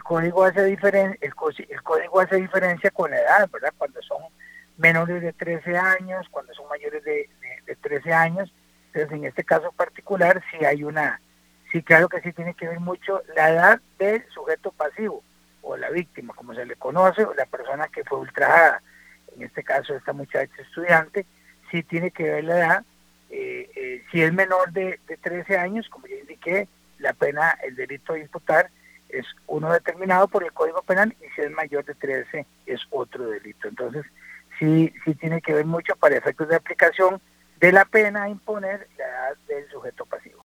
código hace diferencia con la edad, ¿verdad? Cuando son menores de 13 años, cuando son mayores de 13 años. Entonces, en este caso particular, sí, claro que sí tiene que ver mucho la edad del sujeto pasivo, o la víctima, como se le conoce, o la persona que fue ultrajada. En este caso, esta muchacha estudiante, sí tiene que ver la edad. Si es menor de 13 años, como ya indiqué, la pena, el delito a imputar es uno determinado por el Código Penal, y si es mayor de 13 es otro delito. Entonces, sí tiene que ver mucho para efectos de aplicación de la pena a imponer la edad del sujeto pasivo.